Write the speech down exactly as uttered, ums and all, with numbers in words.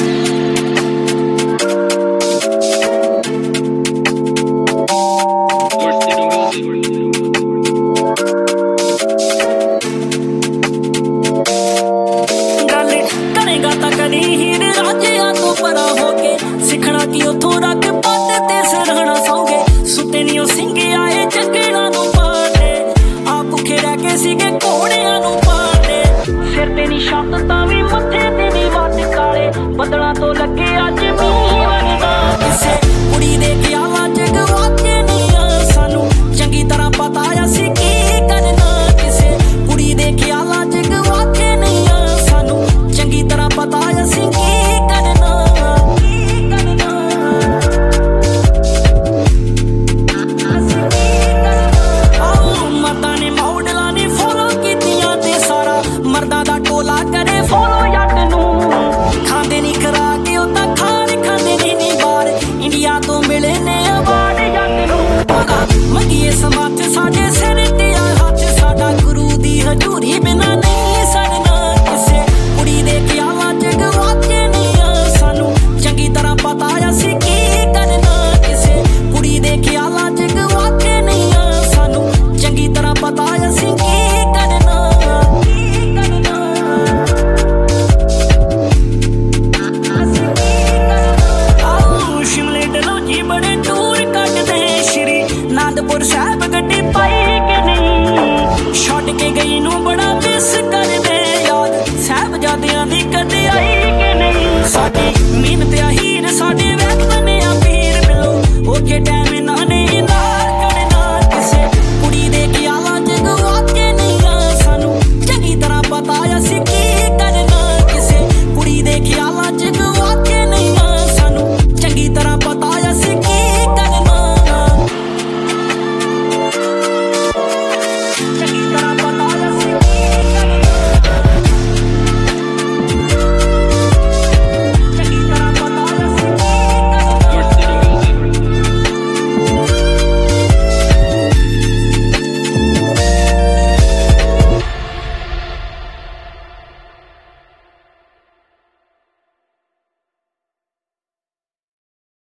सिखना की उथों रख पाते ते सरहना सौगे सुते नी ओ सिंगे आए चंगेड़ा नू पाटे आप भुखे रह के सीगे घोड़ियां नू पाटे सिर ते नी छत तां वी मत्थे ते नी वट काले बदलां तो लगे अज